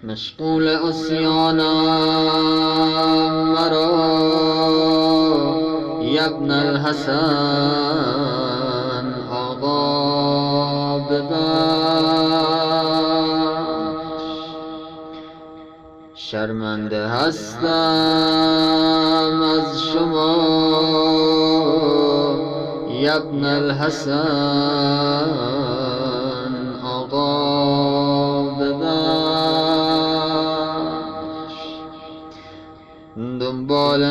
مشغول عصیانم مرا ابن الحسن آقا ببخش. شرمنده هستم از شما ابن الحسن آقا ببخش. دنبال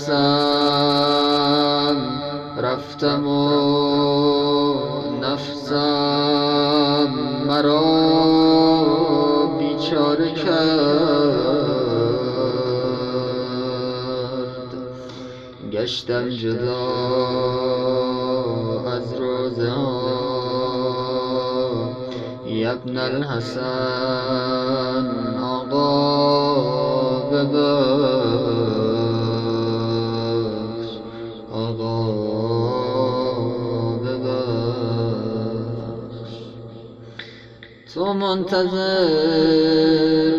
نفسم رفتم و نفسم مرا بیچاره کرد. گشتم جدا از روزه ها ابن الحسن آقا ببخش. آقا ببخش. تو منتظر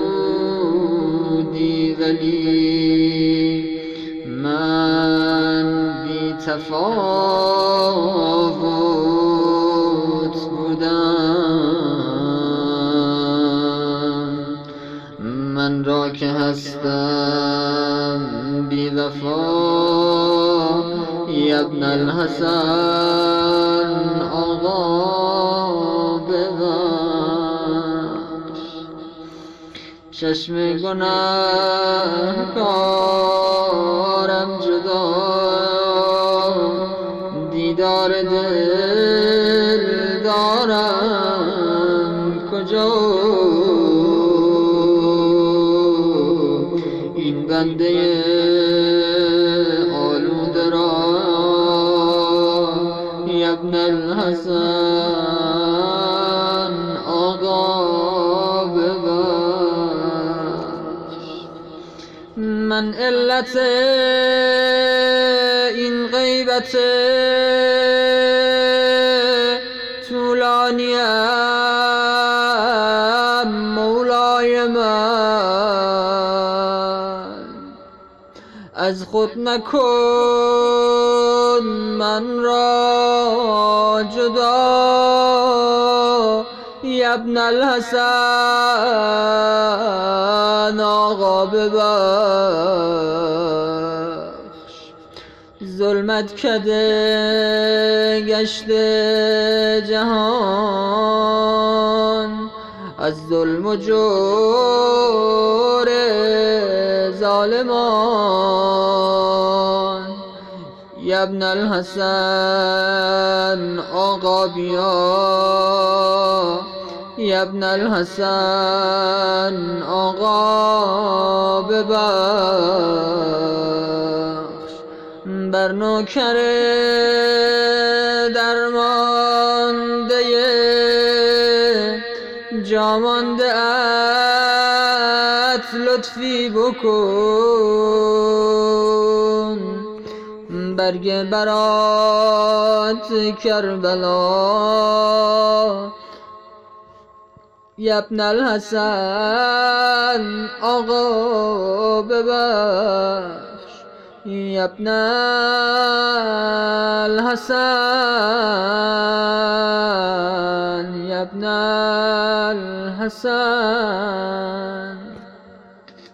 بودی ولی من بی تفاوت بودم. من را که هستم بی وفا ابن الحسن آقا ببخش. چشم گناهکارم جدا، دیدار دل دارم کجا. این بنده آلوده را ابن الحسن آقا ببخش. من علت این غیبت طولانیم مولای من. از خود نکن من را جدا ابن الحسن آقا ببخش. ظلمت کده گشته جهان از ظلم و جور ظالمان. ابن الحسن آقا بیا ابن الحسن آقا ببخش. بر نوکر درمانده جامانده ات لطفی بکن. برگ برات کربلا ابن الحسن آقا ببخش. ابن الحسن ابن الحسن